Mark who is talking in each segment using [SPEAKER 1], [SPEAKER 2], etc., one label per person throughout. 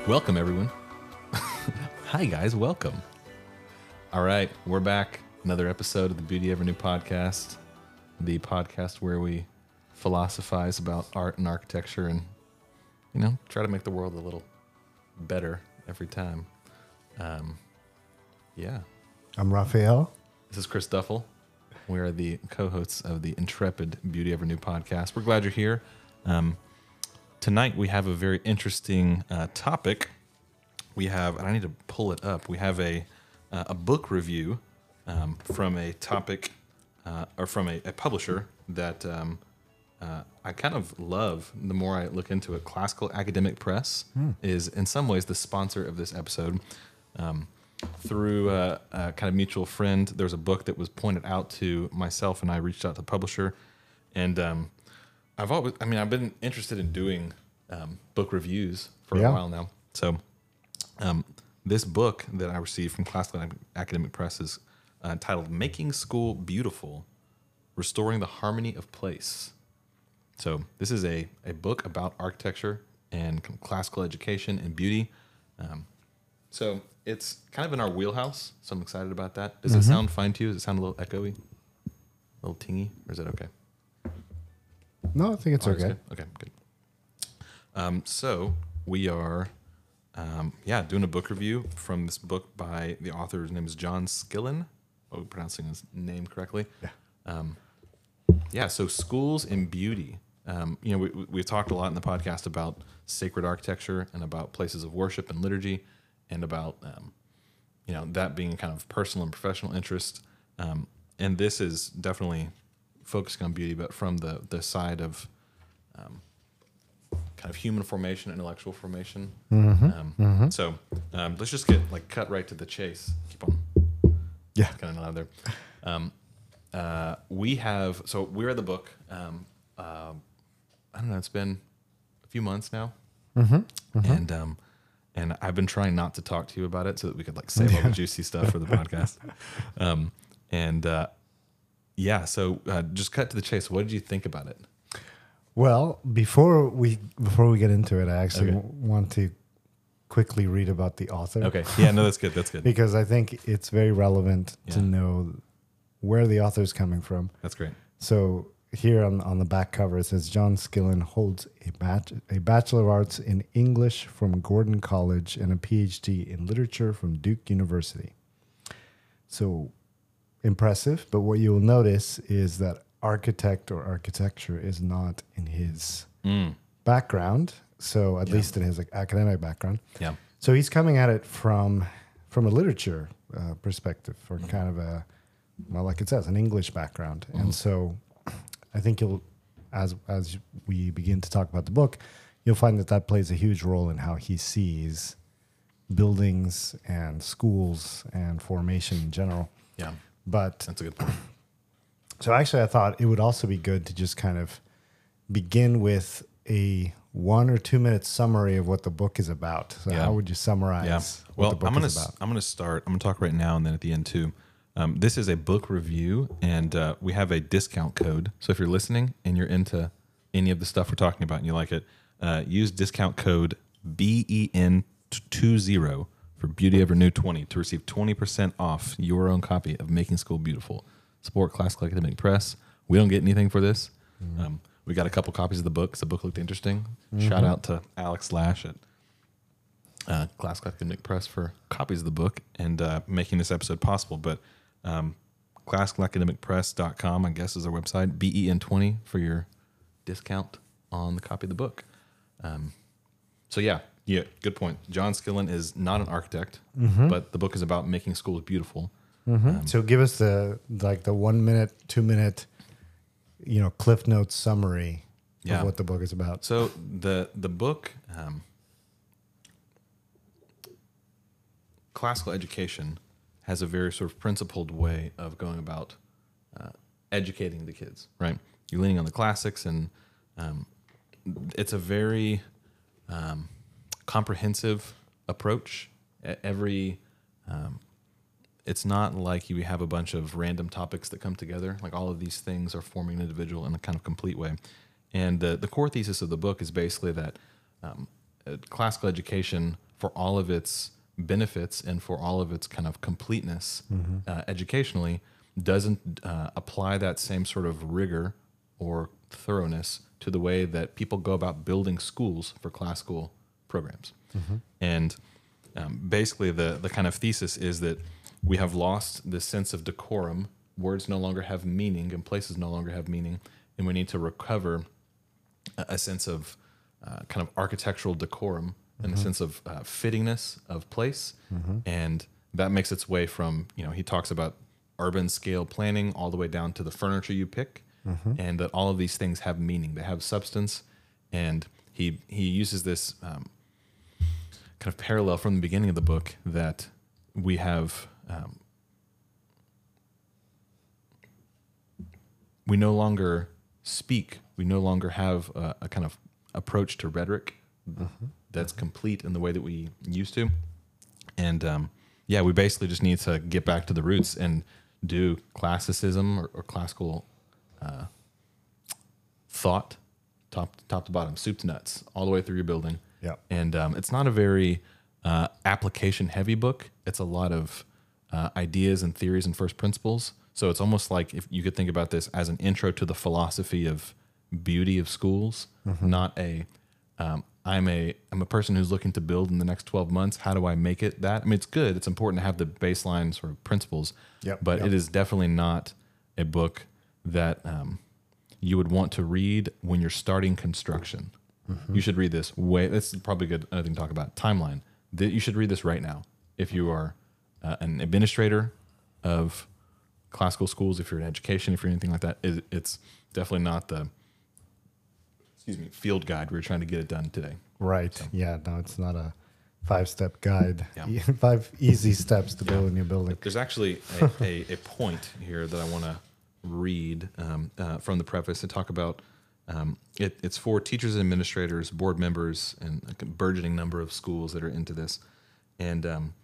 [SPEAKER 1] Welcome, everyone. Hi, guys. Welcome. All right, we're back. Another episode of the Beauty Ever New podcast, the podcast where we philosophize about art and architecture and, try to make the world a little better every time. Yeah.
[SPEAKER 2] I'm Raphael.
[SPEAKER 1] This is Chris Duffel. We are the co-hosts of the intrepid Beauty Ever New podcast. We're glad you're here. Tonight we have a very interesting topic. We have, I need to pull it up. We have a book review from a topic or from a publisher that I kind of love. The more I look into it, Classical Academic Press is in some ways the sponsor of this episode. Through a kind of mutual friend, there's a book that was pointed out to myself, and I reached out to the publisher. And I've been interested in doing book reviews for a while now. So this book that I received from Classical Academic Press is titled Making School Beautiful, Restoring the Harmony of Place. So this is a book about architecture and classical education and beauty. So it's kind of in our wheelhouse, so I'm excited about that. Does it sound fine to you? Does it sound a little echoey? A little tingy? Or is that okay?
[SPEAKER 2] No, I think it's okay.
[SPEAKER 1] Good? Okay, good. So we are, doing a book review from this book by the author. His name is John Skillen. Oh, pronouncing his name correctly.
[SPEAKER 2] Yeah.
[SPEAKER 1] So schools and beauty. We've talked a lot in the podcast about sacred architecture and about places of worship and liturgy, and about that being kind of personal and professional interest. And this is definitely focusing on beauty, but from the side of kind of human formation, intellectual formation. So let's just get cut right to the chase. Keep on.
[SPEAKER 2] Yeah.
[SPEAKER 1] Kind of loud there. We're at the book. I don't know. It's been a few months now, and I've been trying not to talk to you about it so that we could save all the juicy stuff for the podcast. So just cut to the chase. What did you think about it?
[SPEAKER 2] Well, before we get into it, I actually want to quickly read about the author.
[SPEAKER 1] Okay. Yeah, no, that's good. That's good.
[SPEAKER 2] Because I think it's very relevant to know where the author is coming from.
[SPEAKER 1] That's great.
[SPEAKER 2] So here on the back cover, it says John Skillen holds a Bachelor of Arts in English from Gordon College and a PhD in Literature from Duke University. So impressive, but what you will notice is that architect or architecture is not in his background. So at least in his academic background. Yeah. So he's coming at it from a literature perspective, or kind of like it says, an English background. And so I think as we begin to talk about the book, you'll find that plays a huge role in how he sees buildings and schools and formation in general.
[SPEAKER 1] Yeah.
[SPEAKER 2] But
[SPEAKER 1] that's a good point.
[SPEAKER 2] So actually, I thought it would also be good to just kind of begin with a 1 or 2 minute summary of what the book is about. So how would you summarize what the book is about?
[SPEAKER 1] I'm going to start. I'm going to talk right now and then at the end too. This is a book review, and we have a discount code. So if you're listening and you're into any of the stuff we're talking about and you like it, use discount code BEN20 for Beauty Ever New 20 to receive 20% off your own copy of Making School Beautiful. Support Classical Academic Press. We don't get anything for this. We got a couple copies of the book because the book looked interesting. Shout out to Alex Lash at Classical Academic Press for copies of the book and making this episode possible. But classicalacademicpress.com, I guess, is our website. BEN20 for your discount on the copy of the book. Yeah, good point. John Skillen is not an architect, but the book is about making schools beautiful.
[SPEAKER 2] So give us the 1 minute, 2 minute, Cliff Notes summary of what the book is about.
[SPEAKER 1] So the book, classical education, has a very sort of principled way of going about educating the kids, right? You're leaning on the classics, and it's a very comprehensive approach. It's not like you have a bunch of random topics that come together. Like all of these things are forming an individual in a kind of complete way. And the core thesis of the book is basically that classical education for all of its benefits and for all of its kind of completeness educationally, doesn't apply that same sort of rigor or thoroughness to the way that people go about building schools for classical programs. And basically the kind of thesis is that we have lost the sense of decorum. Words no longer have meaning and places no longer have meaning. And we need to recover a sense of kind of architectural decorum and a sense of fittingness of place. And that makes its way from, he talks about urban scale planning all the way down to the furniture you pick, and that all of these things have meaning. They have substance. And he uses this kind of parallel from the beginning of the book that we have... we no longer speak. We no longer have a kind of approach to rhetoric that's complete in the way that we used to. And we basically just need to get back to the roots and do classicism or classical thought, top to bottom, soup to nuts, all the way through your building.
[SPEAKER 2] Yeah.
[SPEAKER 1] And it's not a very application heavy book. It's a lot of ideas and theories and first principles. So it's almost like if you could think about this as an intro to the philosophy of beauty of schools, not I'm a person who's looking to build in the next 12 months. How do I make it that? I mean, it's good. It's important to have the baseline sort of principles, but it is definitely not a book that you would want to read when you're starting construction. You should read this this is probably good. Another thing to talk about, timeline. You should read this right now. If you are an administrator of classical schools, if you're in education, if you're anything like that, it's definitely not the field guide we're trying to get it done today.
[SPEAKER 2] Right. So. Yeah. No, it's not a 5-step guide.
[SPEAKER 1] Yeah.
[SPEAKER 2] 5 easy steps to build a new building.
[SPEAKER 1] There's actually a point here that I want to read from the preface to talk about. It's for teachers and administrators, board members, and a burgeoning number of schools that are into this. And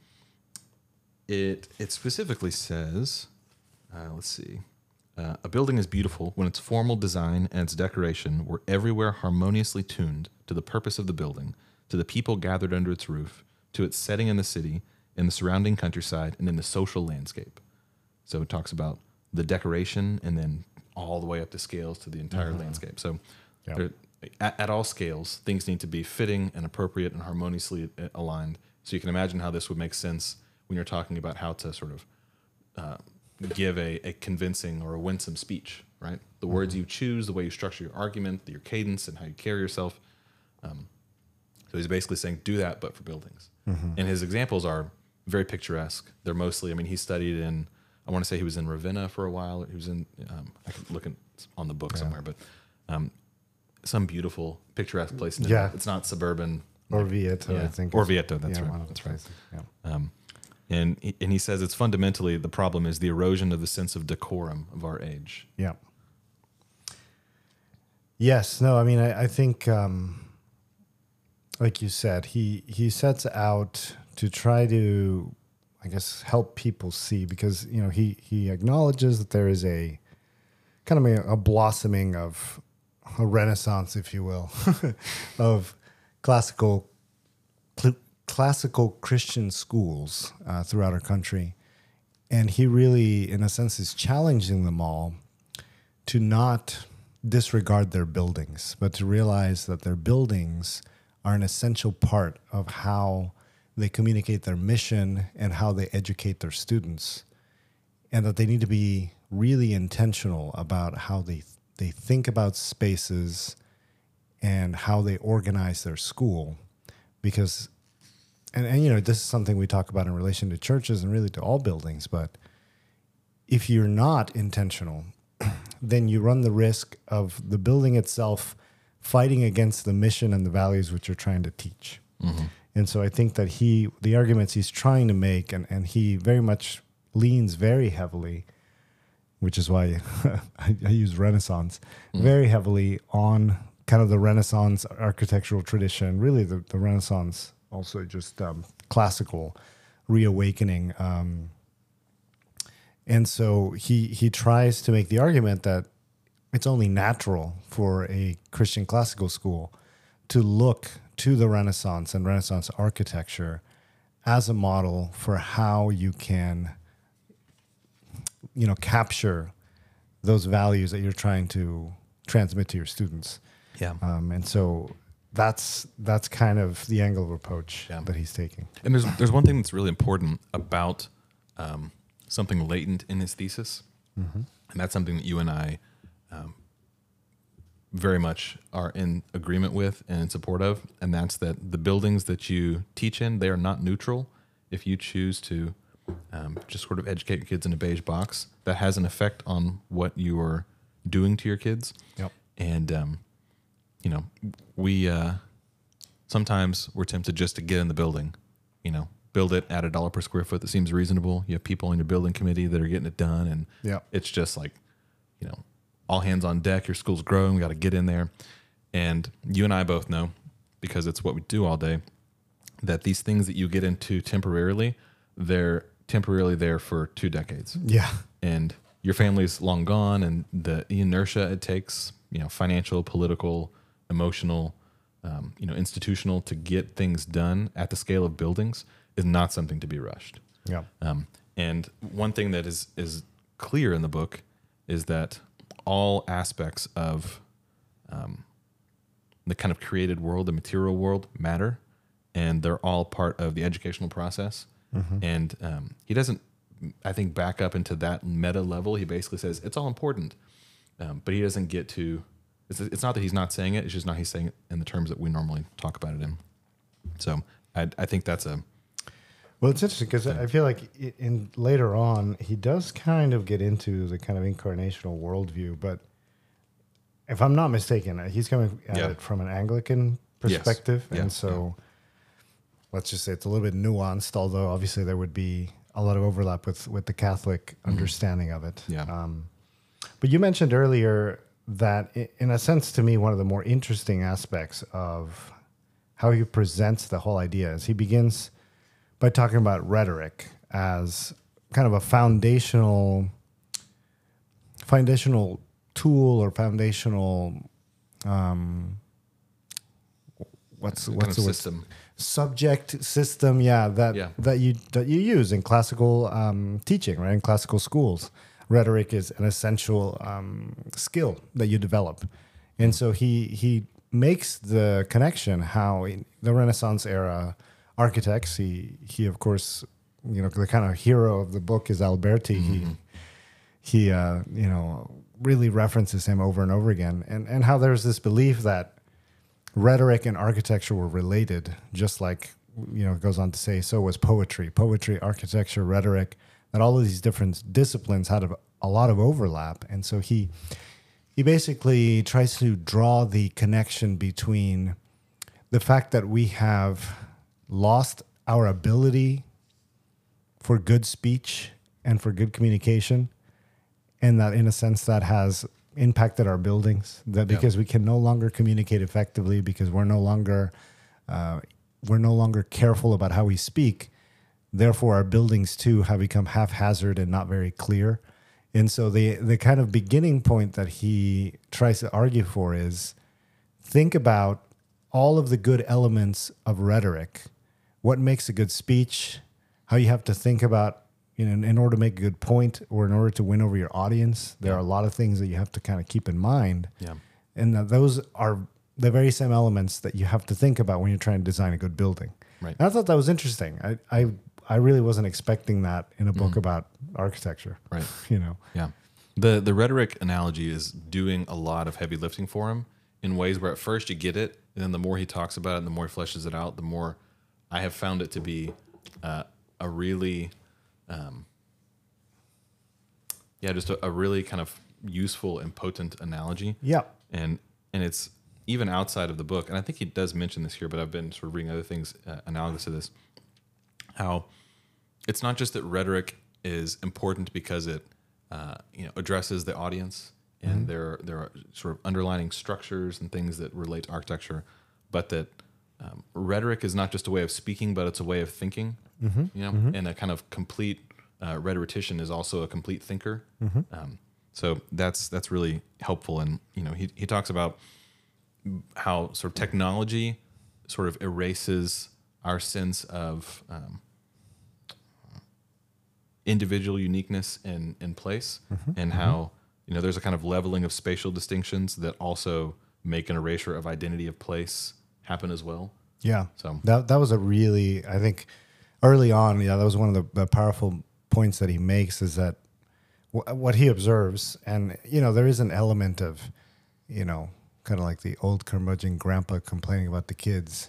[SPEAKER 1] it specifically says, let's see, a building is beautiful when its formal design and its decoration were everywhere harmoniously tuned to the purpose of the building, to the people gathered under its roof, to its setting in the city, in the surrounding countryside, and in the social landscape. So it talks about the decoration and then all the way up to scales to the entire landscape. So at all scales, things need to be fitting and appropriate and harmoniously aligned. So you can imagine how this would make sense when you're talking about how to sort of give a convincing or a winsome speech, right? The words you choose, the way you structure your argument, your cadence, and how you carry yourself. So he's basically saying, do that, but for buildings. And his examples are very picturesque. They're mostly, he studied in, I want to say he was in Ravenna for a while. He was in, I can look on the book somewhere, but some beautiful, picturesque place. It's not suburban.
[SPEAKER 2] Orvieto, I think.
[SPEAKER 1] Orvieto, that's right. That's right. Yeah. And he says it's fundamentally the problem is the erosion of the sense of decorum of our age.
[SPEAKER 2] Yeah. Yes. No, I think, like you said, he sets out to try to, I guess, help people see, because, he acknowledges that there is a kind of a blossoming of a renaissance, if you will, of classical Christian schools throughout our country. And he really, in a sense, is challenging them all to not disregard their buildings, but to realize that their buildings are an essential part of how they communicate their mission and how they educate their students, and that they need to be really intentional about how they think about spaces and how they organize their school. Because and this is something we talk about in relation to churches and really to all buildings, but if you're not intentional, then you run the risk of the building itself fighting against the mission and the values which you're trying to teach. And so I think that the arguments he's trying to make, and he very much leans very heavily, which is why I use Renaissance, very heavily on kind of the Renaissance architectural tradition, really the Renaissance, also just classical reawakening. And so he tries to make the argument that it's only natural for a Christian classical school to look to the Renaissance and Renaissance architecture as a model for how you can, capture those values that you're trying to transmit to your students.
[SPEAKER 1] Yeah.
[SPEAKER 2] And so that's kind of the angle of approach that he's taking.
[SPEAKER 1] And there's one thing that's really important about something latent in his thesis, and that's something that you and I very much are in agreement with and in support of, and that's that the buildings that you teach in, they are not neutral. If you choose to just sort of educate your kids in a beige box, that has an effect on what you are doing to your kids.
[SPEAKER 2] Yep.
[SPEAKER 1] And we sometimes we're tempted just to get in the building, build it at $1 per square foot that seems reasonable. You have people on your building committee that are getting it done, and it's just like, all hands on deck. Your school's growing. We got to get in there. And you and I both know, because it's what we do all day, that these things that you get into temporarily, they're temporarily there for 2 decades.
[SPEAKER 2] Yeah.
[SPEAKER 1] And your family's long gone, and the inertia it takes, financial, political, emotional, institutional, to get things done at the scale of buildings is not something to be rushed.
[SPEAKER 2] Yeah.
[SPEAKER 1] And one thing that is clear in the book is that all aspects of the kind of created world, the material world, matter, and they're all part of the educational process. And he doesn't, I think, back up into that meta level. He basically says it's all important, but he doesn't get to. It's not that he's not saying it; it's just not he's saying it in the terms that we normally talk about it in. So I think that's a.
[SPEAKER 2] Well, it's interesting because I feel like in later on he does kind of get into the kind of incarnational worldview, but if I'm not mistaken, he's coming at it from an Anglican perspective, and so let's just say it's a little bit nuanced. Although obviously there would be a lot of overlap with the Catholic understanding of it.
[SPEAKER 1] Yeah.
[SPEAKER 2] But you mentioned earlier that, in a sense, to me, one of the more interesting aspects of how he presents the whole idea is he begins by talking about rhetoric as kind of a foundational tool or foundational what's the word?
[SPEAKER 1] System.
[SPEAKER 2] Subject system, that you use in classical teaching, right? In classical schools, rhetoric is an essential skill that you develop, and so he makes the connection how in the Renaissance era architects, he of course, the kind of hero of the book is Alberti. He really references him over and over again, and how there's this belief that rhetoric and architecture were related, just like, it goes on to say, so was poetry, architecture, rhetoric, that all of these different disciplines had a lot of overlap. And so he basically tries to draw the connection between the fact that we have lost our ability for good speech and for good communication, and that in a sense that has impacted our buildings, that because we can no longer communicate effectively, because we're no longer careful about how we speak, therefore our buildings too have become haphazard and not very clear. And so the kind of beginning point that he tries to argue for is, think about all of the good elements of rhetoric, what makes a good speech, how you have to think about, in order to make a good point or in order to win over your audience, there are a lot of things that you have to kind of keep in mind. Yeah. And those are the very same elements that you have to think about when you're trying to design a good building.
[SPEAKER 1] Right.
[SPEAKER 2] And I thought that was interesting. I really wasn't expecting that in a book about architecture.
[SPEAKER 1] Right.
[SPEAKER 2] Yeah.
[SPEAKER 1] The rhetoric analogy is doing a lot of heavy lifting for him in ways where at first you get it, and then the more he talks about it and the more he fleshes it out, the more I have found it to be a really... just a really kind of useful and potent analogy.
[SPEAKER 2] Yeah.
[SPEAKER 1] And it's even outside of the book, and I think he does mention this here, but I've been sort of reading other things analogous to this, how it's not just that rhetoric is important because it addresses the audience, and there are sort of underlining structures and things that relate to architecture, but that rhetoric is not just a way of speaking, but it's a way of thinking. And a kind of complete rhetorician is also a complete thinker. So that's really helpful. And he talks about how sort of technology sort of erases our sense of individual uniqueness in place, and how there's a kind of leveling of spatial distinctions that also make an erasure of identity of place happen as well.
[SPEAKER 2] Yeah.
[SPEAKER 1] So
[SPEAKER 2] that was a really, I think, early on, that was one of the powerful points that he makes, is that what he observes, and there is an element of, kind of like the old curmudgeon grandpa complaining about the kids,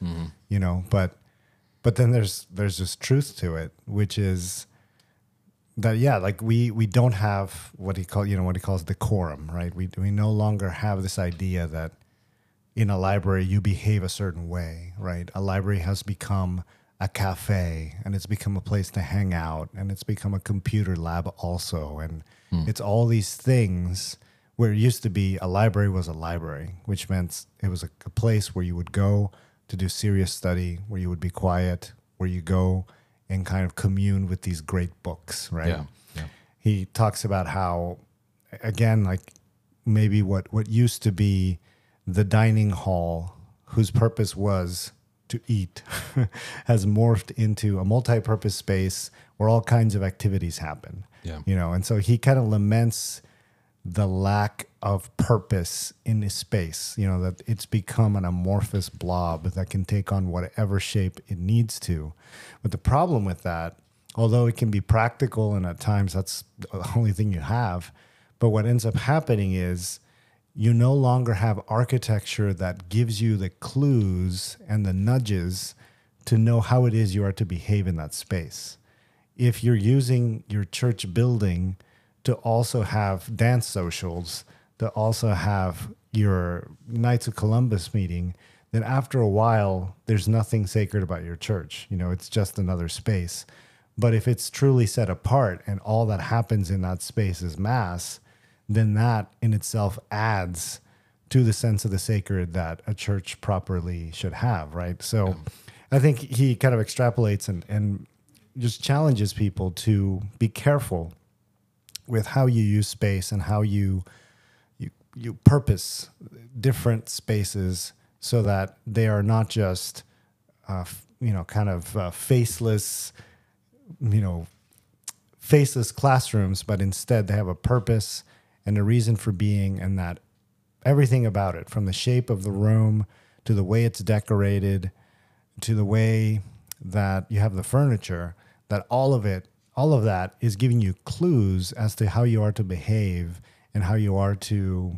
[SPEAKER 2] but then there's just truth to it, which is that like we don't have what he calls decorum, right? We no longer have this idea that in a library you behave a certain way, right? A library has become a cafe, and it's become a place to hang out, and it's become a computer lab also, and it's all these things where it used to be a library was a library, which meant it was a place where you would go to do serious study, where you would be quiet, where you go and kind of commune with these great books, right?
[SPEAKER 1] Yeah.
[SPEAKER 2] He talks about how, again, like maybe what used to be the dining hall, whose purpose was to eat, has morphed into a multi-purpose space where all kinds of activities happen.
[SPEAKER 1] Yeah.
[SPEAKER 2] And so he kind of laments the lack of purpose in this space, that it's become an amorphous blob that can take on whatever shape it needs to. But the problem with that, although it can be practical and at times that's the only thing you have, but what ends up happening is you no longer have architecture that gives you the clues and the nudges to know how it is you are to behave in that space. If you're using your church building to also have dance socials, to also have your Knights of Columbus meeting, then after a while, there's nothing sacred about your church. It's just another space. But if it's truly set apart and all that happens in that space is mass, then that in itself adds to the sense of the sacred that a church properly should have, right? So I think he kind of extrapolates and just challenges people to be careful with how you use space and how you purpose different spaces so that they are not just faceless classrooms, but instead they have a purpose and a reason for being, and that everything about it, from the shape of the room to the way it's decorated to the way that you have the furniture, that all of that is giving you clues as to how you are to behave and how you are to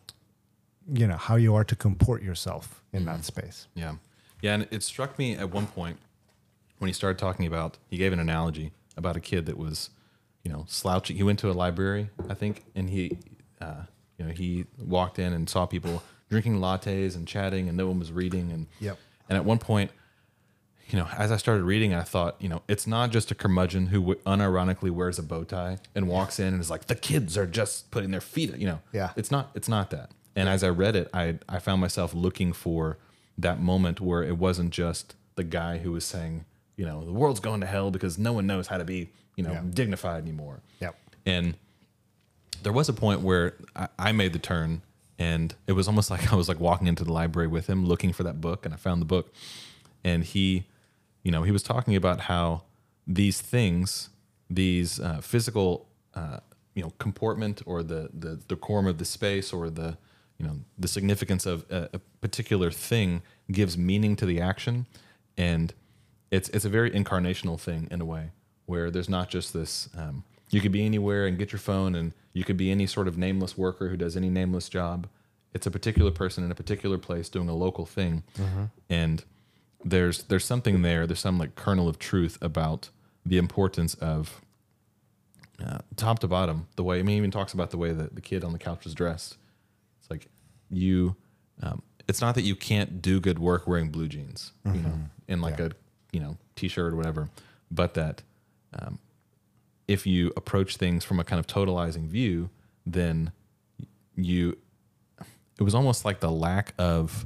[SPEAKER 2] comport yourself in that space.
[SPEAKER 1] Yeah. And it struck me at one point when he started talking about, he gave an analogy about a kid that was, slouching. He went to a library, I think, and he walked in and saw people drinking lattes and chatting, and no one was reading. And at one point, as I started reading, I thought, it's not just a curmudgeon who unironically wears a bow tie and walks in and is like, the kids are just putting their feet, It's not that. And as I read it, I found myself looking for that moment where it wasn't just the guy who was saying, the world's going to hell because no one knows how to be, dignified anymore.
[SPEAKER 2] Yep.
[SPEAKER 1] And there was a point where I made the turn, and it was almost like I was like walking into the library with him looking for that book, and I found the book. And he was talking about how these things, these physical, comportment, or the decorum of the space, or the significance of a particular thing gives meaning to the action. And it's a very incarnational thing in a way, where there's not just this, you could be anywhere and get your phone, and you could be any sort of nameless worker who does any nameless job. It's a particular person in a particular place doing a local thing. And there's something there. There's some like kernel of truth about the importance of top to bottom. The way, he even talks about the way that the kid on the couch was dressed. It's like it's not that you can't do good work wearing blue jeans, in like a t-shirt or whatever, but that if you approach things from a kind of totalizing view, then it was almost like the lack of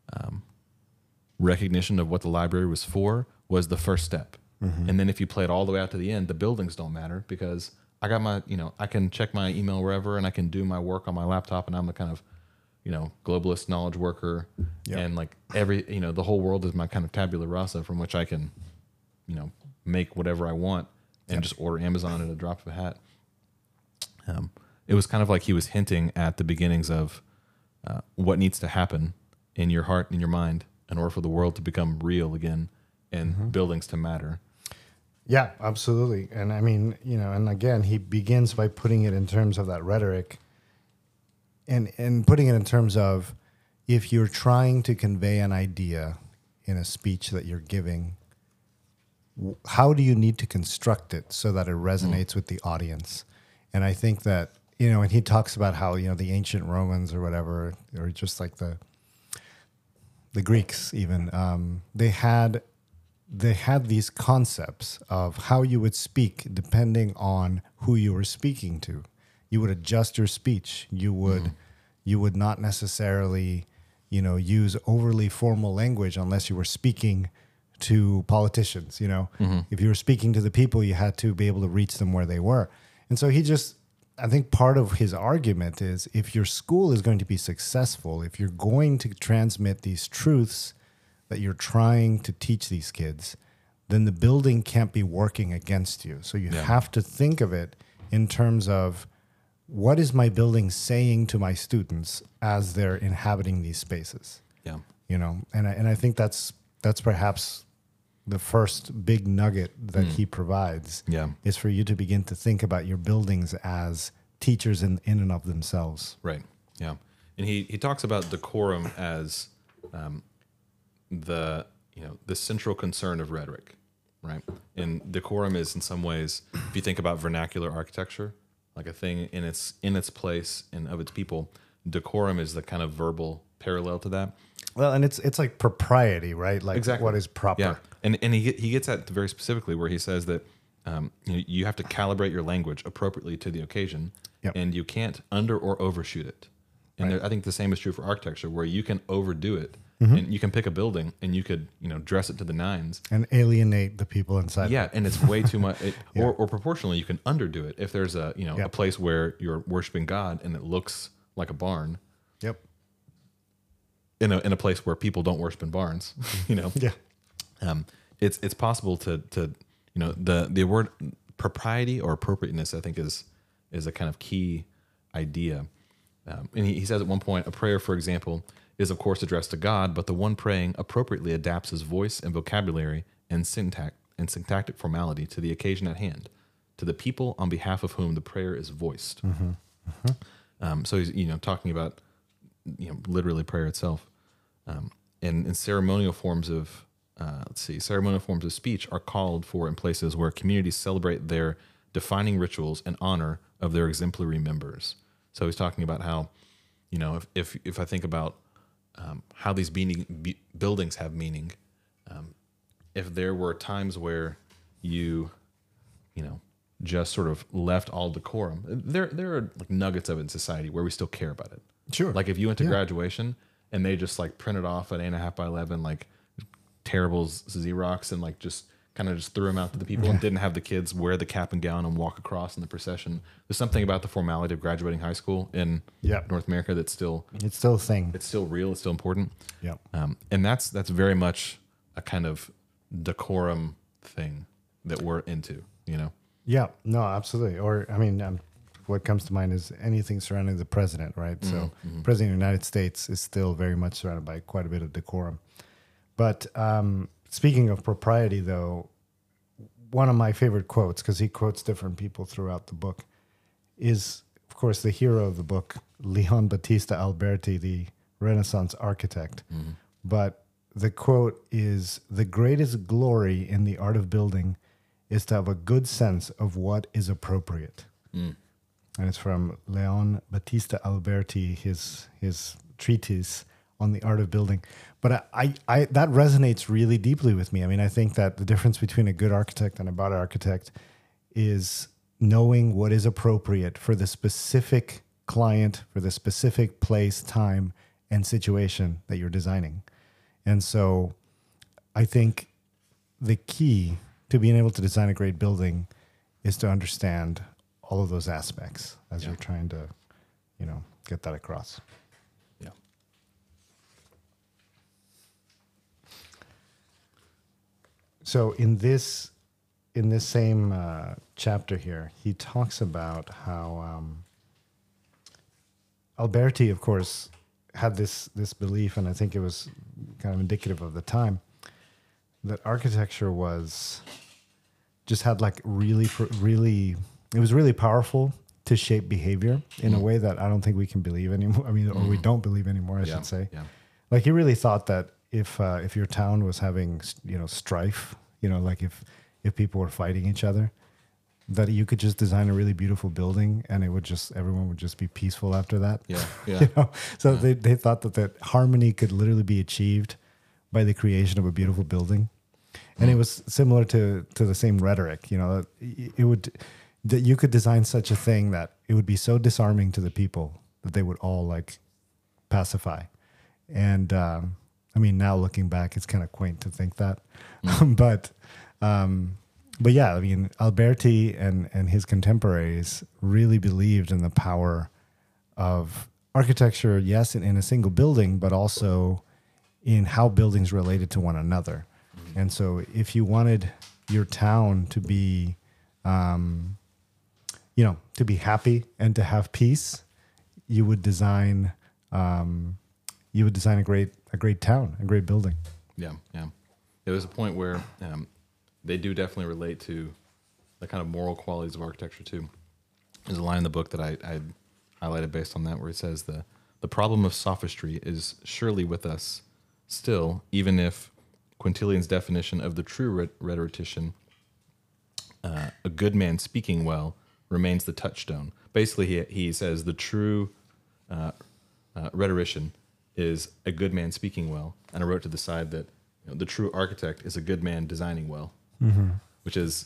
[SPEAKER 1] recognition of what the library was for was the first step. And then if you play it all the way out to the end, the buildings don't matter, because I got my, I can check my email wherever, and I can do my work on my laptop, and I'm kind of globalist knowledge worker,
[SPEAKER 2] Yeah.
[SPEAKER 1] and like the whole world is my kind of tabula rasa from which I can, make whatever I want and just order Amazon at a drop of a hat. It was kind of like he was hinting at the beginnings of what needs to happen in your heart and your mind in order for the world to become real again and buildings to matter.
[SPEAKER 2] Yeah, absolutely. And I mean, and again, he begins by putting it in terms of that rhetoric and putting it in terms of if you're trying to convey an idea in a speech that you're giving, how do you need to construct it so that it resonates with the audience? And I think that, and he talks about how, the ancient Romans or whatever, or just like the Greeks even, they had these concepts of how you would speak depending on who you were speaking to. You would adjust your speech. You would not necessarily, use overly formal language unless you were speaking to politicians. If you were speaking to the people, you had to be able to reach them where they were. And so I think part of his argument is if your school is going to be successful, if you're going to transmit these truths that you're trying to teach these kids, then the building can't be working against you. So you have to think of it in terms of what is my building saying to my students as they're inhabiting these spaces?
[SPEAKER 1] Yeah.
[SPEAKER 2] And I think that's perhaps the first big nugget that he provides is for you to begin to think about your buildings as teachers in and of themselves.
[SPEAKER 1] Right. Yeah. And he talks about decorum as the central concern of rhetoric, right? And decorum is in some ways, if you think about vernacular architecture, like a thing in its place and of its people, decorum is the kind of verbal parallel to that.
[SPEAKER 2] Well, and it's like propriety, right? Like
[SPEAKER 1] exactly.
[SPEAKER 2] What is proper.
[SPEAKER 1] Yeah. And he gets at very specifically where he says that you have to calibrate your language appropriately to the occasion, and you can't under or overshoot it. And I think the same is true for architecture, where you can overdo it, and you can pick a building and you could dress it to the nines
[SPEAKER 2] and alienate the people inside.
[SPEAKER 1] Yeah, and it's way too much. Or proportionally, you can underdo it if there's a place where you're worshiping God and it looks like a barn.
[SPEAKER 2] Yep.
[SPEAKER 1] In a place where people don't worship in barns,
[SPEAKER 2] Yeah.
[SPEAKER 1] It's possible to the word propriety or appropriateness, I think, is a kind of key idea. And he says at one point, a prayer, for example, is of course addressed to God, but the one praying appropriately adapts his voice and vocabulary and syntactic formality to the occasion at hand, to the people on behalf of whom the prayer is voiced. So he's talking about literally prayer itself. And ceremonial forms of speech are called for in places where communities celebrate their defining rituals in honor of their exemplary members. So he's talking about how, if I think about how these buildings have meaning, if there were times where you just sort of left all decorum, there are like nuggets of it in society where we still care about it.
[SPEAKER 2] Sure.
[SPEAKER 1] Like if you went to graduation and they just like printed off an 8.5 by 11 like terrible Xerox and like just kind of just threw them out to the people and didn't have the kids wear the cap and gown and walk across in the procession. There's something about the formality of graduating high school in North America that's still
[SPEAKER 2] it's still a thing.
[SPEAKER 1] It's still real. It's still important.
[SPEAKER 2] Yeah.
[SPEAKER 1] And that's very much a kind of decorum thing that we're into.
[SPEAKER 2] Yeah. No, absolutely. Or I mean, what comes to mind is anything surrounding the president, right? So President of the United States is still very much surrounded by quite a bit of decorum. But speaking of propriety, though, one of my favorite quotes, because he quotes different people throughout the book, is, of course, the hero of the book, Leon Battista Alberti, the Renaissance architect. But the quote is, "The greatest glory in the art of building is to have a good sense of what is appropriate." And it's from Leon Battista Alberti, his treatise on the art of building. But I that resonates really deeply with me. I mean, I think that the difference between a good architect and a bad architect is knowing what is appropriate for the specific client, for the specific place, time, and situation that you're designing. And so I think the key to being able to design a great building is to understand all of those aspects as you're trying to, get that across.
[SPEAKER 1] Yeah.
[SPEAKER 2] So in this same chapter here, he talks about how Alberti, of course, had this belief, and I think it was kind of indicative of the time, that architecture was just had like really, it was really powerful to shape behavior in a way that I don't think we can believe anymore. I mean, or we don't believe anymore, I should say.
[SPEAKER 1] Yeah.
[SPEAKER 2] Like he really thought that if your town was having, strife, like if people were fighting each other, that you could just design a really beautiful building and everyone would just be peaceful after that.
[SPEAKER 1] Yeah. Yeah.
[SPEAKER 2] So they thought that harmony could literally be achieved by the creation of a beautiful building. And it was similar to the same rhetoric, that you could design such a thing that it would be so disarming to the people that they would all like pacify. And now looking back, it's kind of quaint to think that, but yeah, I mean, Alberti and his contemporaries really believed in the power of architecture, yes, in a single building, but also in how buildings related to one another. And so if you wanted your town to be, to be happy and to have peace, you would design a great town, a great building.
[SPEAKER 1] Yeah. Yeah. There was a point where they do definitely relate to the kind of moral qualities of architecture too. There's a line in the book that I highlighted based on that, where it says the problem of sophistry is surely with us still, even if Quintilian's definition of the true rhetorician, a good man speaking well, remains the touchstone. Basically, he says the true rhetorician is a good man speaking well, and I wrote to the side that the true architect is a good man designing well, which is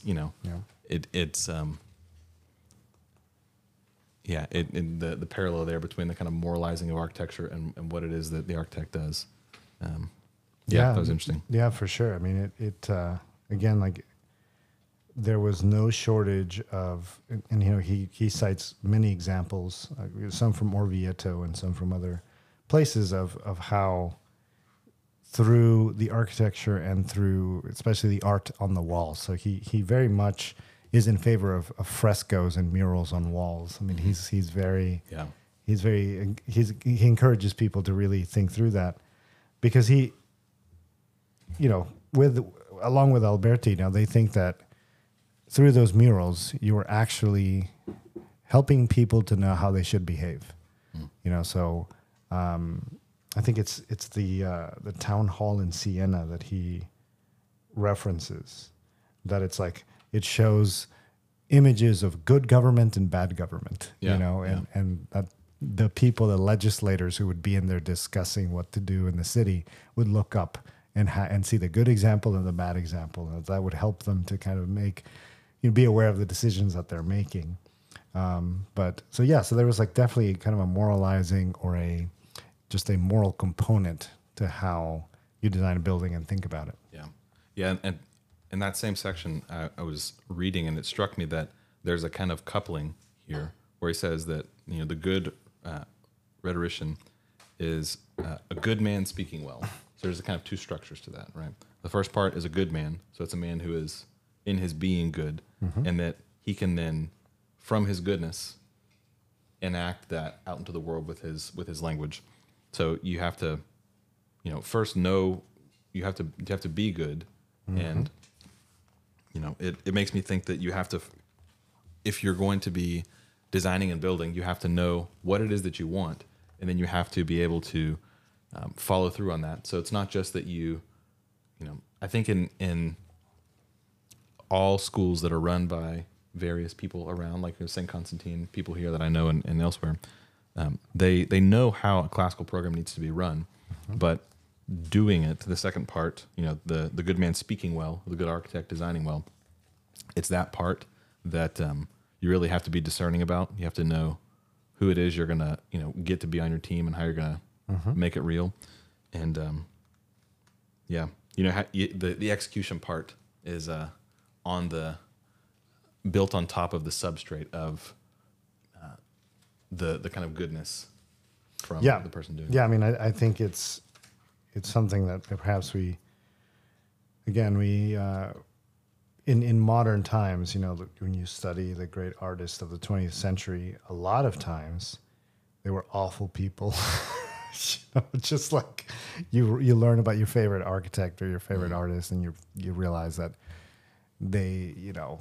[SPEAKER 1] the parallel there between the kind of moralizing of architecture and what it is that the architect does. That was interesting.
[SPEAKER 2] Yeah, for sure. I mean, it again, like there was no shortage of, and he cites many examples, some from Orvieto and some from other places of how through the architecture and through especially the art on the walls. So he very much is in favor of frescoes and murals on walls. I mean, he encourages people to really think through that, because along with Alberti, now they think that through those murals, you are actually helping people to know how they should behave. So I think it's the town hall in Siena that he references, that it's like it shows images of good government and bad government, and that the people, the legislators who would be in there discussing what to do in the city would look up and see the good example and the bad example, and that would help them to kind of be aware of the decisions that they're making. So there was like definitely kind of a moralizing or just a moral component to how you design a building and think about it.
[SPEAKER 1] Yeah. And in that same section, I was reading, and it struck me that there's a kind of coupling here where he says that the good rhetorician is a good man speaking well. So there's a kind of two structures to that, right? The first part is a good man, so it's a man who is in his being good, and that he can then, from his goodness, enact that out into the world with his language. So you have to, first know you have to be good, and it makes me think that you have to, if you're going to be designing and building, you have to know what it is that you want, and then you have to be able to follow through on that. So it's not just that I think in all schools that are run by various people around, like St. Constantine, people here that I know and elsewhere, they know how a classical program needs to be run, but doing it, the second part, the good man speaking well, the good architect designing well, it's that part that you really have to be discerning about. You have to know who it is you're going to get to be on your team and how you're going to make it real. And the execution part is built on top of the substrate of the kind of goodness from the person doing it.
[SPEAKER 2] Yeah, I mean, I think it's something that perhaps we again, we in modern times, when you study the great artists of the 20th century, a lot of times they were awful people. Just like you learn about your favorite architect or your favorite artist, and you realize that they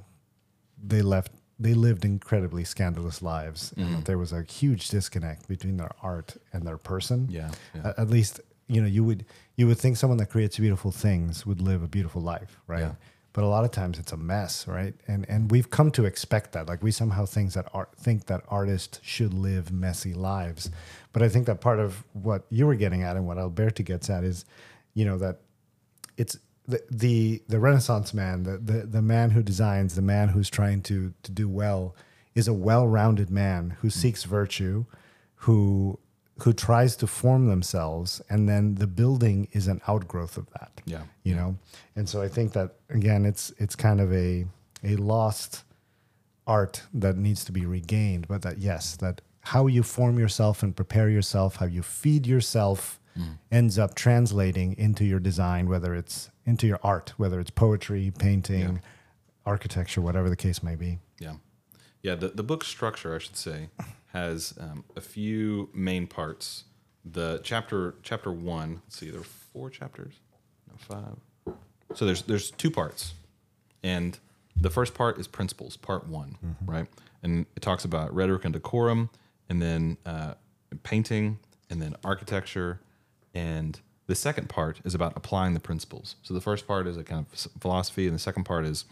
[SPEAKER 2] lived incredibly scandalous lives, and that there was a huge disconnect between their art and their person.
[SPEAKER 1] Yeah.
[SPEAKER 2] At least you would think someone that creates beautiful things would live a beautiful life, right?
[SPEAKER 1] Yeah.
[SPEAKER 2] But a lot of times it's a mess, right? And we've come to expect that. Like we somehow think that artists should live messy lives. But I think that part of what you were getting at and what Alberti gets at is, that it's the Renaissance man, the man who designs, the man who's trying to do well, is a well-rounded man who seeks virtue, who tries to form themselves, and then the building is an outgrowth of that.
[SPEAKER 1] Yeah.
[SPEAKER 2] And so I think that again, it's kind of a lost art that needs to be regained, but that how you form yourself and prepare yourself, how you feed yourself ends up translating into your design, whether it's into your art, whether it's poetry, painting, architecture, whatever the case may be.
[SPEAKER 1] Yeah. Yeah. The book structure, I should say, has a few main parts. The chapter 1, let's see, there are 4 chapters, no, 5. So there's 2 parts, and the first part is principles, part 1, right? And it talks about rhetoric and decorum, and then painting, and then architecture, and the second part is about applying the principles. So the first part is a kind of philosophy, and the second part is,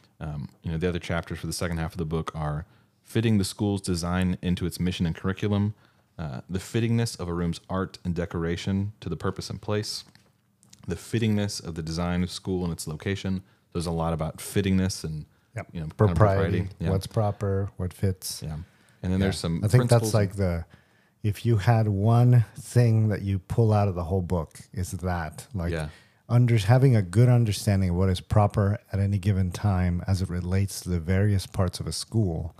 [SPEAKER 1] the other chapters for the second half of the book are fitting the school's design into its mission and curriculum, the fittingness of a room's art and decoration to the purpose and place, the fittingness of the design of school and its location. There's a lot about fittingness and
[SPEAKER 2] propriety, what's proper, what fits.
[SPEAKER 1] Yeah, and then there's some.
[SPEAKER 2] I think that's like if you had one thing that you pull out of the whole book, is that having a good understanding of what is proper at any given time as it relates to the various parts of a school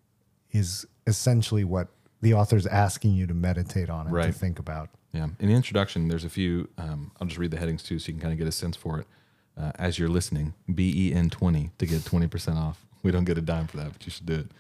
[SPEAKER 2] is essentially what the author's asking you to meditate on and to think about.
[SPEAKER 1] Yeah. In the introduction, there's a few, I'll just read the headings too so you can kind of get a sense for it as you're listening. BEN20 to get 20% off. We don't get a dime for that, but you should do it.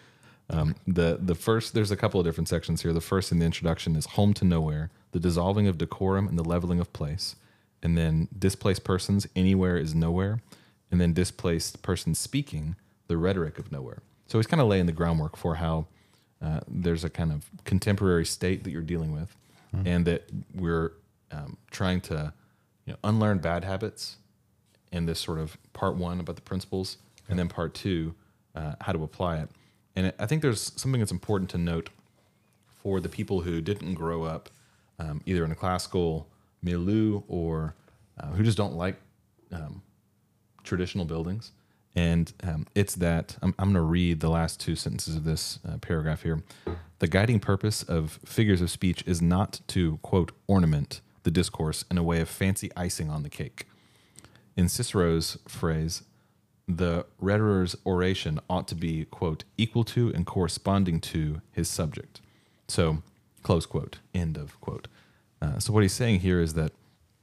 [SPEAKER 1] The first, there's a couple of different sections here. The first in the introduction is home to nowhere, the dissolving of decorum and the leveling of place. And then displaced persons, anywhere is nowhere. And then displaced persons speaking, the rhetoric of nowhere. So he's kind of laying the groundwork for how there's a kind of contemporary state that you're dealing with, and that we're trying to unlearn bad habits in this sort of part 1 about the principles, and then part 2, how to apply it. And I think there's something that's important to note for the people who didn't grow up either in a classical milieu or who just don't like traditional buildings. And it's that I'm going to read the last 2 sentences of this paragraph here. The guiding purpose of figures of speech is not to, quote, ornament the discourse in a way of fancy icing on the cake. In Cicero's phrase, the rhetorer's oration ought to be, quote, equal to and corresponding to his subject. So, close quote, end of quote. So what he's saying here is that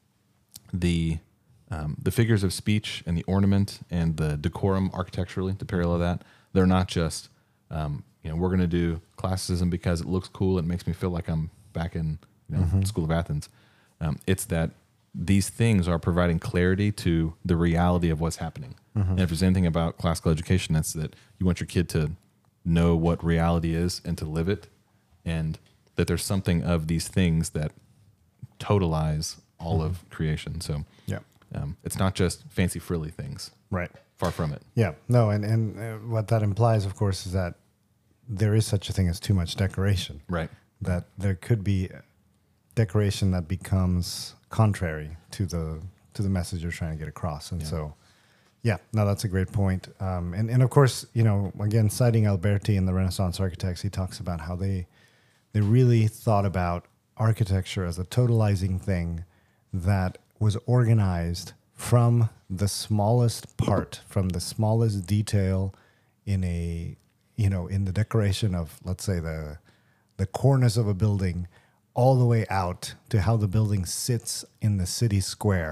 [SPEAKER 1] the figures of speech and the ornament and the decorum architecturally, to parallel that, they're not just, we're going to do classicism because it looks cool. It makes me feel like I'm back in School of Athens. It's that these things are providing clarity to the reality of what's happening. And if there's anything about classical education, that's that you want your kid to know what reality is and to live it, and that there's something of these things that totalize all of creation. So it's not just fancy frilly things.
[SPEAKER 2] Right.
[SPEAKER 1] Far from it.
[SPEAKER 2] Yeah. No, and what that implies, of course, is that there is such a thing as too much decoration.
[SPEAKER 1] Right.
[SPEAKER 2] That there could be decoration that becomes contrary to the message you're trying to get across. And so, that's a great point. And of course, again, citing Alberti and the Renaissance architects, he talks about how they really thought about architecture as a totalizing thing that was organized from the smallest part, from the smallest detail in in the decoration of, let's say, the cornice of a building, all the way out to how the building sits in the city square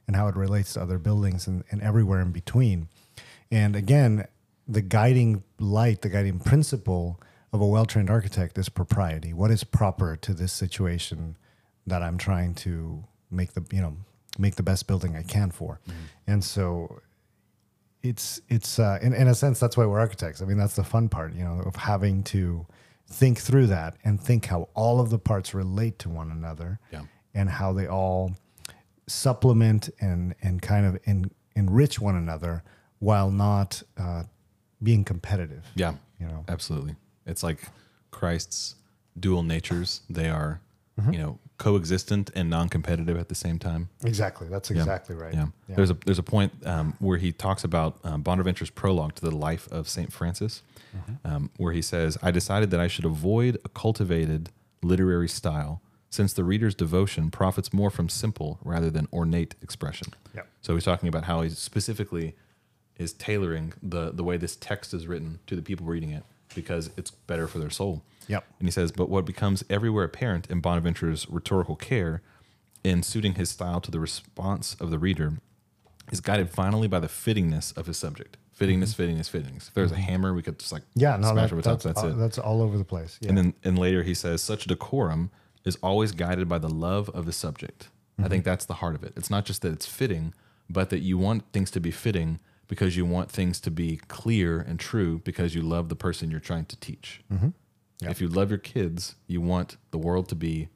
[SPEAKER 2] and how it relates to other buildings and everywhere in between. And again, the guiding light, the guiding principle of a well-trained architect is propriety. What is proper to this situation that I'm trying to make the best building I can for? And so it's in a sense, that's why we're architects. I mean, that's the fun part, of having to think through that and think how all of the parts relate to one another, and how they all supplement and kind of enrich one another while not being competitive.
[SPEAKER 1] Yeah, absolutely. It's like Christ's dual natures. They are, coexistent and non-competitive at the same time.
[SPEAKER 2] Exactly. That's exactly right.
[SPEAKER 1] Yeah. There's a point where he talks about Bonaventure's prologue to the life of St. Francis, where he says, I decided that I should avoid a cultivated literary style, since the reader's devotion profits more from simple rather than ornate expression.
[SPEAKER 2] Yeah.
[SPEAKER 1] So he's talking about how he specifically is tailoring the way this text is written to the people reading it, because it's better for their soul.
[SPEAKER 2] Yep.
[SPEAKER 1] And he says, but what becomes everywhere apparent in Bonaventure's rhetorical care in suiting his style to the response of the reader is guided finally by the fittingness of his subject. Fittingness. If there's a hammer, we could just smash over top. That's it.
[SPEAKER 2] That's all over the place. Yeah.
[SPEAKER 1] And later he says, such decorum is always guided by the love of the subject. I think that's the heart of it. It's not just that it's fitting, but that you want things to be fitting because you want things to be clear and true because you love the person you're trying to teach. Yep. If you love your kids, you want the world to be,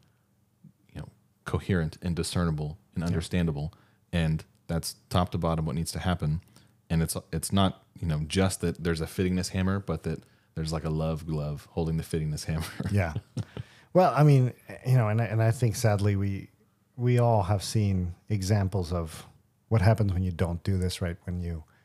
[SPEAKER 1] coherent and discernible and understandable. And that's top to bottom what needs to happen. And it's not, just that there's a fittingness hammer, but that there's like a love glove holding the fittingness hammer.
[SPEAKER 2] Yeah. Well, I mean, and I think sadly we all have seen examples of what happens when you don't do this right. When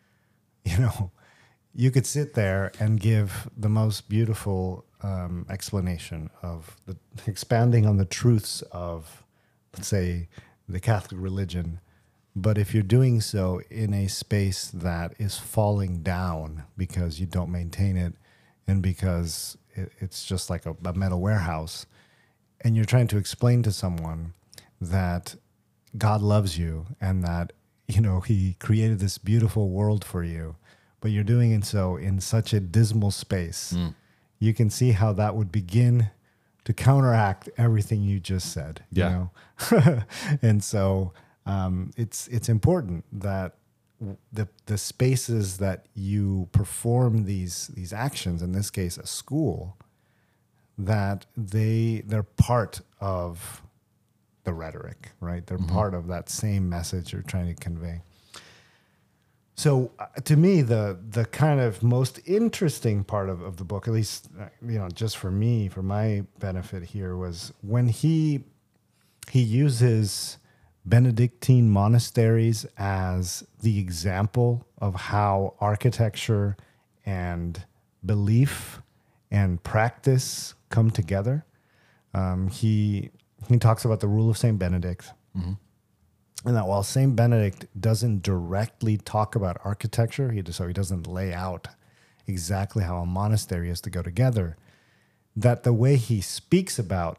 [SPEAKER 2] you could sit there and give the most beautiful explanation of expanding on the truths of, let's say, the Catholic religion. But if you're doing so in a space that is falling down because you don't maintain it and because it's just like a metal warehouse, and you're trying to explain to someone that God loves you and that, he created this beautiful world for you, but you're doing it so in such a dismal space, you can see how that would begin to counteract everything you just said.
[SPEAKER 1] Yeah.
[SPEAKER 2] And so it's important that the spaces that you perform these actions, in this case a school, that they're part of the rhetoric, right? They're part of that same message you're trying to convey. So to me, the kind of most interesting part of the book, at least, just for me, for my benefit here, was when he uses Benedictine monasteries as the example of how architecture and belief and practice come together. He talks about the rule of Saint Benedict. And that while St. Benedict doesn't directly talk about architecture, he doesn't lay out exactly how a monastery is to go together, that the way he speaks about,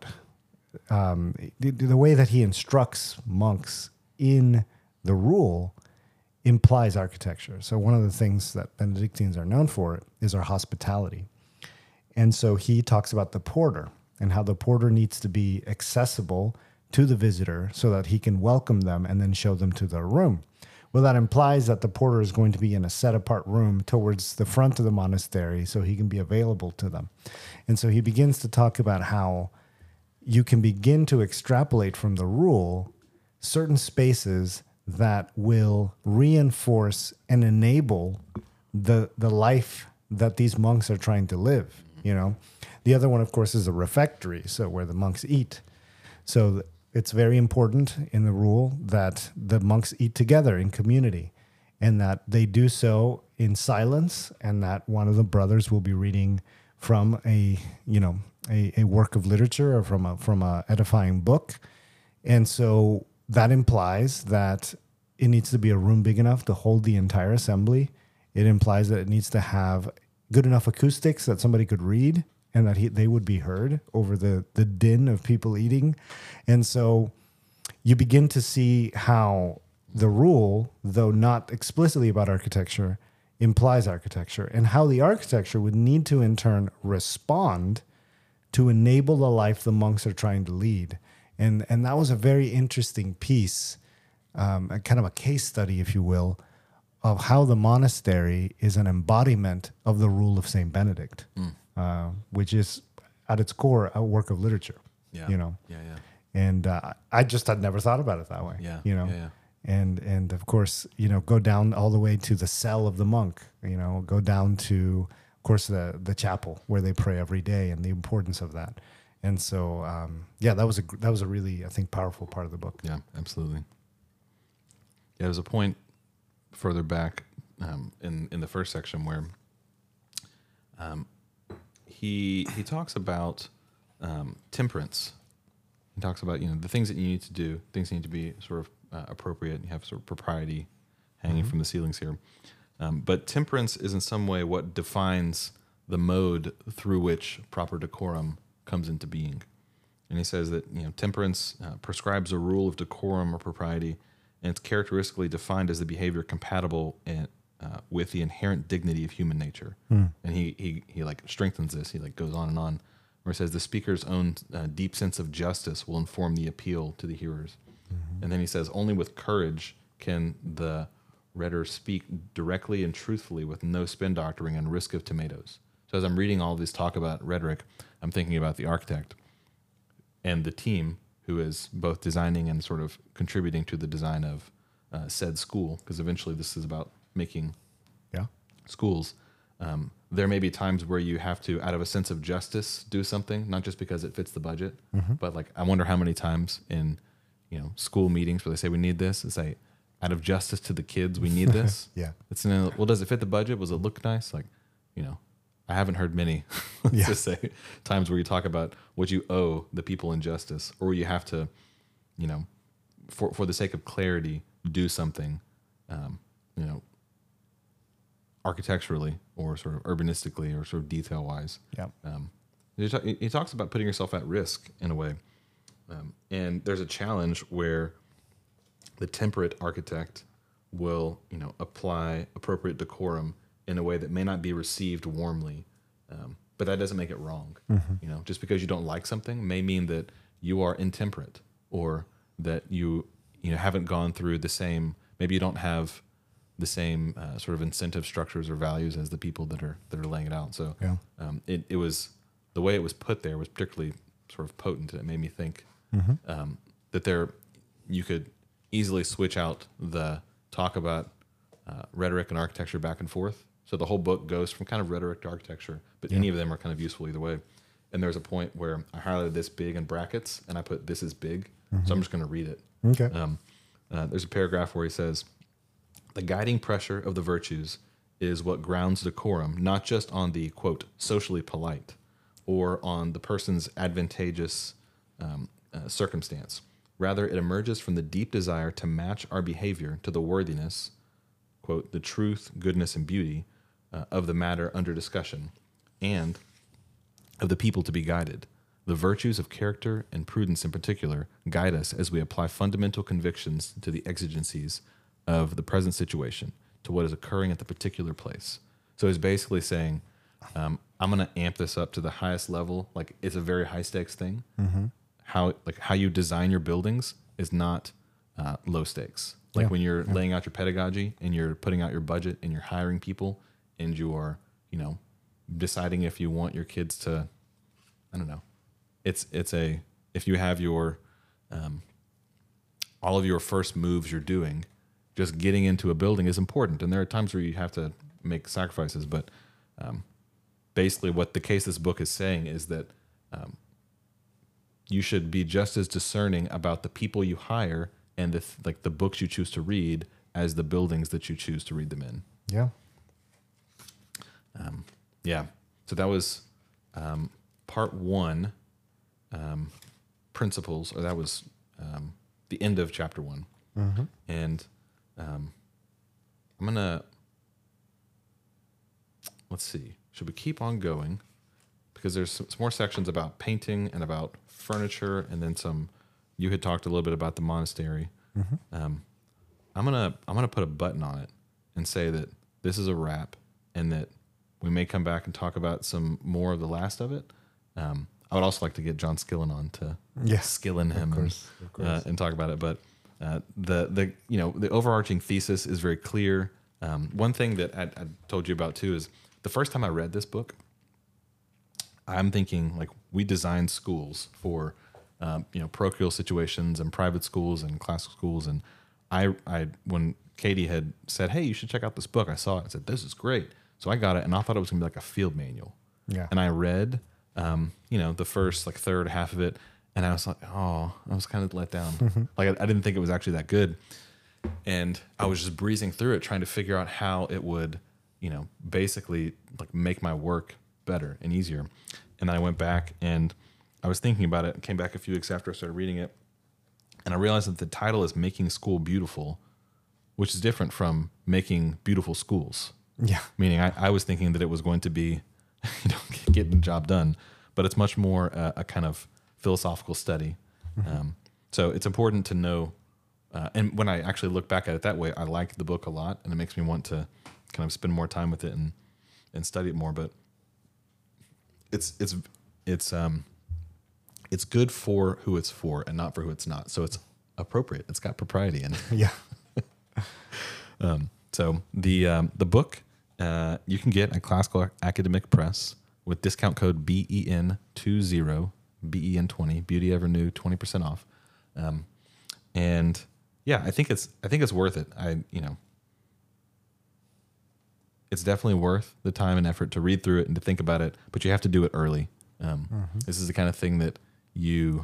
[SPEAKER 2] the way that he instructs monks in the rule implies architecture. So one of the things that Benedictines are known for is our hospitality. And so he talks about the porter and how the porter needs to be accessible to the visitor so that he can welcome them and then show them to their room. Well, that implies that the porter is going to be in a set-apart room towards the front of the monastery so he can be available to them. And so he begins to talk about how you can begin to extrapolate from the rule certain spaces that will reinforce and enable the life that these monks are trying to live. The other one, of course, is a refectory, so where the monks eat. So it's very important in the rule that the monks eat together in community and that they do so in silence, and that one of the brothers will be reading from a work of literature or from a edifying book. And so that implies that it needs to be a room big enough to hold the entire assembly. It implies that it needs to have good enough acoustics that somebody could read and that they would be heard over the din of people eating. And so you begin to see how the rule, though not explicitly about architecture, implies architecture, and how the architecture would need to in turn respond to enable the life the monks are trying to lead. And that was a very interesting piece, a kind of a case study, if you will, of how the monastery is an embodiment of the rule of Saint Benedict, which is at its core a work of literature.
[SPEAKER 1] Yeah.
[SPEAKER 2] You know.
[SPEAKER 1] Yeah. Yeah.
[SPEAKER 2] And I just had never thought about it that way.
[SPEAKER 1] Yeah.
[SPEAKER 2] You know.
[SPEAKER 1] Yeah.
[SPEAKER 2] And of course, you know, go down all the way to the cell of the monk. You know, go down to, of course, the chapel where they pray every day, and the importance of that. And so, that was a really, I think, powerful part of the book.
[SPEAKER 1] Yeah, absolutely. Yeah, there's a point further back in the first section where he talks about temperance. He talks about, you know, the things that you need to do, things that need to be sort of appropriate. You have sort of propriety hanging from the ceilings here. But temperance is in some way what defines the mode through which proper decorum comes into being. And he says that, you know, temperance prescribes a rule of decorum or propriety, and it's characteristically defined as the behavior compatible with the inherent dignity of human nature. And he like strengthens this. He like goes on and on, where he says the speaker's own deep sense of justice will inform the appeal to the hearers. And then he says, only with courage can the rhetor speak directly and truthfully with no spin doctoring and risk of tomatoes. So as I'm reading all this talk about rhetoric, I'm thinking about the architect and the team who is both designing and sort of contributing to the design of said school, because eventually this is about making schools. There may be times where you have to, out of a sense of justice, do something, not just because it fits the budget, but like I wonder how many times in, you know, school meetings where they say we need this, it's like out of justice to the kids, we need this. It's well, does it fit the budget? Was it look nice? Like, you know, I haven't heard many, let's just say, times where you talk about what you owe the people in justice, or you have to, you know, for the sake of clarity, do something, you know, architecturally or sort of urbanistically or sort of detail wise. He talks about putting yourself at risk in a way. And there's a challenge where the temperate architect will, you know, apply appropriate decorum in a way that may not be received warmly, but that doesn't make it wrong. You know, just because you don't like something may mean that you are intemperate, or that you haven't gone through the same. Maybe you don't have the same sort of incentive structures or values as the people that are laying it out. So it was, the way it was put there was particularly sort of potent. It made me think that you could easily switch out the talk about rhetoric and architecture back and forth. So the whole book goes from kind of rhetoric to architecture, but any of them are kind of useful either way. And there's a point where I highlighted this big in brackets and I put this is big. So I'm just going to read it.
[SPEAKER 2] Okay.
[SPEAKER 1] There's a paragraph where he says, the guiding pressure of the virtues is what grounds decorum, not just on the, quote, socially polite or on the person's advantageous circumstance. Rather, it emerges from the deep desire to match our behavior to the worthiness, quote, the truth, goodness, and beauty of the matter under discussion, and of the people to be guided. The virtues of character and prudence in particular guide us as we apply fundamental convictions to the exigencies of the present situation, to what is occurring at the particular place. So he's basically saying, I'm going to amp this up to the highest level. Like, it's a very high stakes thing. How you design your buildings is not low stakes. Like when you're laying out your pedagogy and you're putting out your budget and you're hiring people and you're, you know, deciding if you want your kids to, I don't know. If you have your, all of your first moves you're doing, just getting into a building is important. And there are times where you have to make sacrifices, but basically what the case this book is saying is that you should be just as discerning about the people you hire and the books you choose to read as the buildings that you choose to read them in. So that was part one, principles, or that was the end of chapter 1. And I'm gonna, let's see, should we keep on going? Because there's some more sections about painting and about furniture, and then some. You had talked a little bit about the monastery. I'm gonna put a button on it and say that this is a wrap, and that we may come back and talk about some more of the last of it. I would also like to get John Skillen on to skillen him and talk about it. But the overarching thesis is very clear. One thing that I told you about too is the first time I read this book, I'm thinking like we designed schools for parochial situations and private schools and classical schools, and I when Katie had said, "Hey, you should check out this book," I saw it and said, "This is great." So I got it, and I thought it was gonna be like a field manual.
[SPEAKER 2] Yeah.
[SPEAKER 1] And I read, the first like third half of it, and I was like, oh, I was kind of let down. Like I didn't think it was actually that good, and I was just breezing through it, trying to figure out how it would, basically like make my work better and easier. And then I went back and I was thinking about it, and came back a few weeks after I started reading it, and I realized that the title is "Making School Beautiful," which is different from "Making Beautiful Schools."
[SPEAKER 2] Yeah.
[SPEAKER 1] Meaning I was thinking that it was going to be, getting the job done, but it's much more a kind of philosophical study. So it's important to know, and when I actually look back at it that way, I like the book a lot, and it makes me want to kind of spend more time with it and study it more. But it's good for who it's for and not for who it's not. So it's appropriate. It's got propriety in it.
[SPEAKER 2] Yeah.
[SPEAKER 1] So the book you can get at Classical Academic Press with discount code BEN20, BEN20, Beauty Ever New, 20% off. And yeah, I think it's worth it. It's definitely worth the time and effort to read through it and to think about it, but you have to do it early. This is the kind of thing that you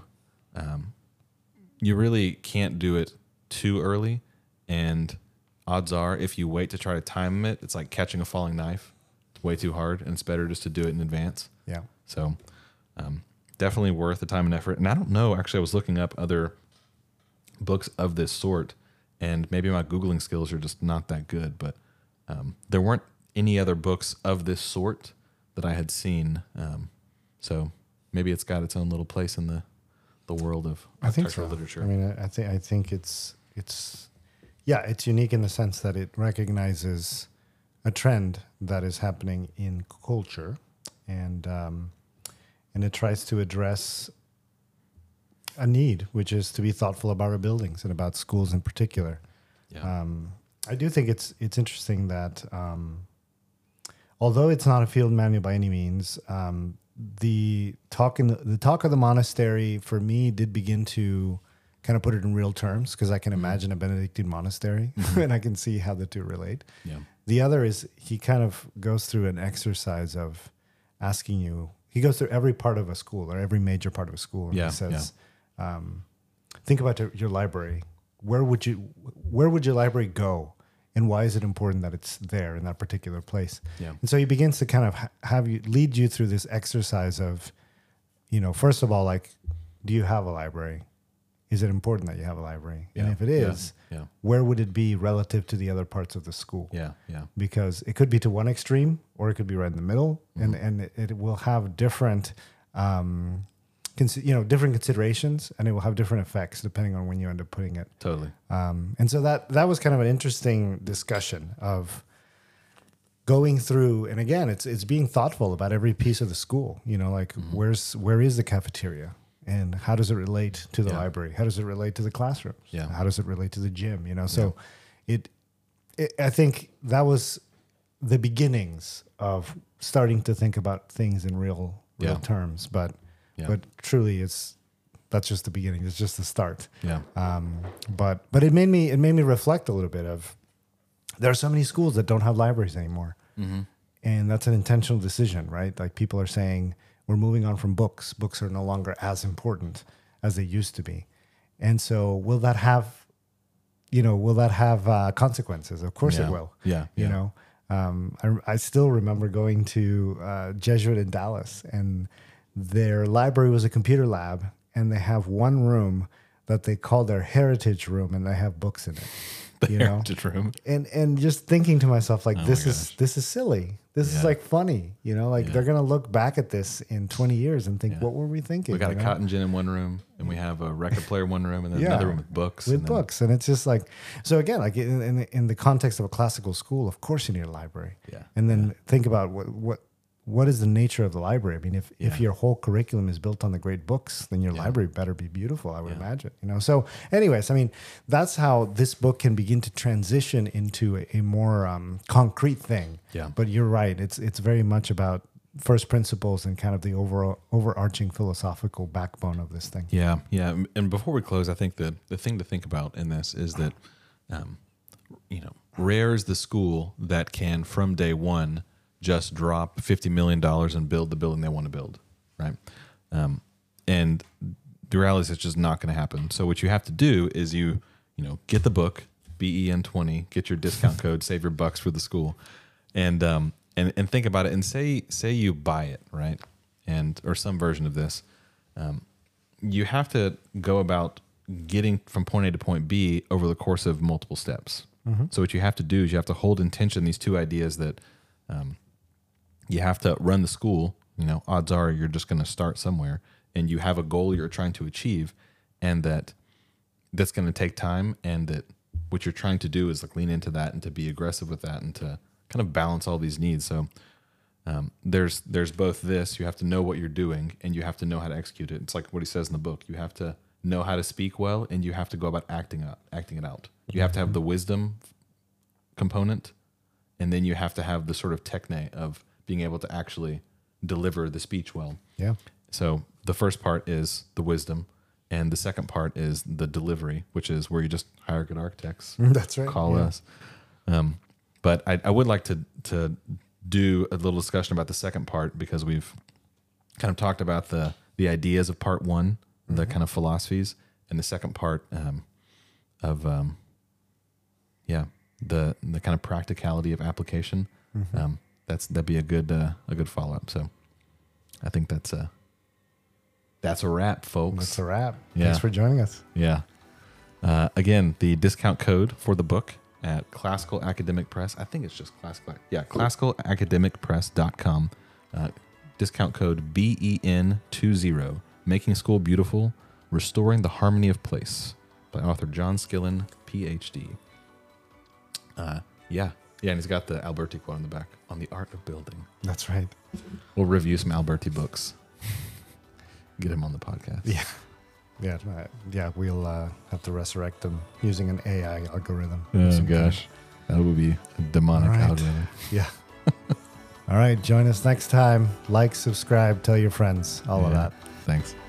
[SPEAKER 1] really can't do it too early, and odds are, if you wait to try to time it, it's like catching a falling knife. It's way too hard, and it's better just to do it in advance.
[SPEAKER 2] Yeah.
[SPEAKER 1] So definitely worth the time and effort. And I don't know, actually, I was looking up other books of this sort, and maybe my Googling skills are just not that good, but there weren't any other books of this sort that I had seen. So maybe it's got its own little place in the world of architectural literature.
[SPEAKER 2] I mean, I think it's unique in the sense that it recognizes a trend that is happening in culture, and it tries to address a need, which is to be thoughtful about our buildings and about schools in particular.
[SPEAKER 1] Yeah.
[SPEAKER 2] I do think it's interesting that although it's not a field manual by any means, the talk of the monastery for me did begin to kind of put it in real terms, because I can imagine a Benedictine monastery and I can see how the two relate.
[SPEAKER 1] Yeah.
[SPEAKER 2] The other is he kind of goes through an exercise of asking you. He goes through every part of a school, or every major part of a school, and he says, think about your library. Where would your library go, and why is it important that it's there in that particular place?
[SPEAKER 1] Yeah.
[SPEAKER 2] And so he begins to kind of lead you through this exercise of, first of all, like, do you have a library? Is it important that you have a library?
[SPEAKER 1] Yeah.
[SPEAKER 2] And if it is, where would it be relative to the other parts of the school?
[SPEAKER 1] Yeah, yeah.
[SPEAKER 2] Because it could be to one extreme, or it could be right in the middle, and it will have different different considerations, and it will have different effects depending on when you end up putting it.
[SPEAKER 1] Totally.
[SPEAKER 2] And so that was kind of an interesting discussion of going through, and again, it's being thoughtful about every piece of the school. Where is the cafeteria, and how does it relate to the library? How does it relate to the classrooms?
[SPEAKER 1] Yeah.
[SPEAKER 2] How does it relate to the gym? So I think that was the beginnings of starting to think about things in real terms, but truly that's just the beginning. It's just the start.
[SPEAKER 1] Yeah.
[SPEAKER 2] But it made me reflect a little bit of, there are so many schools that don't have libraries anymore. And that's an intentional decision, right? Like, people are saying, we're moving on from books. Books are no longer as important as they used to be. And so will that have consequences? Of course it will.
[SPEAKER 1] Yeah.
[SPEAKER 2] I still remember going to Jesuit in Dallas, and their library was a computer lab, and they have one room that they call their heritage room, and they have books in it.
[SPEAKER 1] Heritage room.
[SPEAKER 2] And just thinking to myself, like, this is silly. This is like funny, you know, like
[SPEAKER 1] Yeah.
[SPEAKER 2] they're going to look back at this in 20 years and think,
[SPEAKER 1] Yeah.
[SPEAKER 2] what were we thinking?
[SPEAKER 1] We got
[SPEAKER 2] you
[SPEAKER 1] a
[SPEAKER 2] know?
[SPEAKER 1] cotton gin in one room, and we have a record player in one room, and then
[SPEAKER 2] Yeah.
[SPEAKER 1] another room with books.
[SPEAKER 2] With
[SPEAKER 1] and then-
[SPEAKER 2] books. And it's just like, so again, like in the context of a classical school, of course you need a library.
[SPEAKER 1] Yeah.
[SPEAKER 2] And then think about what is the nature of the library? I mean, if
[SPEAKER 1] Yeah.
[SPEAKER 2] your whole curriculum is built on the great books, then your
[SPEAKER 1] Yeah.
[SPEAKER 2] library better be beautiful, I would
[SPEAKER 1] Yeah.
[SPEAKER 2] imagine. You know. So, anyways, I mean, that's how this book can begin to transition into a more concrete thing.
[SPEAKER 1] Yeah.
[SPEAKER 2] But you're right; it's very much about first principles and kind of the overarching philosophical backbone of this thing.
[SPEAKER 1] Yeah, yeah. And before we close, I think the thing to think about in this is that, rare is the school that can, from day one, just drop $50 million and build the building they want to build, right? And the reality is it's just not going to happen. So what you have to do is you get the book, BEN20, get your discount code, save your bucks for the school, and think about it. And say you buy it, right? Or some version of this. You have to go about getting from point A to point B over the course of multiple steps. So what you have to do is you have to hold in tension these two ideas that you have to run the school. Odds are you're just going to start somewhere, and you have a goal you're trying to achieve, and that's going to take time, and that what you're trying to do is like lean into that and to be aggressive with that and to kind of balance all these needs. So there's both this, you have to know what you're doing, and you have to know how to execute it. It's like what he says in the book. You have to know how to speak well, and you have to go about acting it out. You have to have the wisdom component, and then you have to have the sort of techne of being able to actually deliver the speech well.
[SPEAKER 2] Yeah.
[SPEAKER 1] So the first part is the wisdom, and the second part is the delivery, which is where you just hire good architects.
[SPEAKER 2] That's right.
[SPEAKER 1] Call
[SPEAKER 2] Yeah.
[SPEAKER 1] us. But I would like to do a little discussion about the second part, because we've kind of talked about the ideas of part one, the kind of philosophies, and the second part of the kind of practicality of application. That'd be a good follow up. So I think that's a wrap, folks.
[SPEAKER 2] That's a wrap.
[SPEAKER 1] Yeah.
[SPEAKER 2] Thanks for joining us.
[SPEAKER 1] Yeah. Again, the discount code for the book at Classical Academic Press. I think it's just classical. Yeah, classicalacademicpress.com. Discount code BEN20. Making School Beautiful, Restoring the Harmony of Place, by author John Skillen, PhD. Yeah, and he's got the Alberti quote on the back, on the art of building.
[SPEAKER 2] That's right.
[SPEAKER 1] We'll review some Alberti books. Get him on the podcast.
[SPEAKER 2] Yeah. Yeah. We'll have to resurrect them using an AI algorithm.
[SPEAKER 1] Oh,
[SPEAKER 2] Some kind.
[SPEAKER 1] gosh. That would be a demonic
[SPEAKER 2] All right.
[SPEAKER 1] algorithm.
[SPEAKER 2] Yeah. All right. Join us next time. Like, subscribe, tell your friends, all of
[SPEAKER 1] Yeah.
[SPEAKER 2] that.
[SPEAKER 1] Thanks.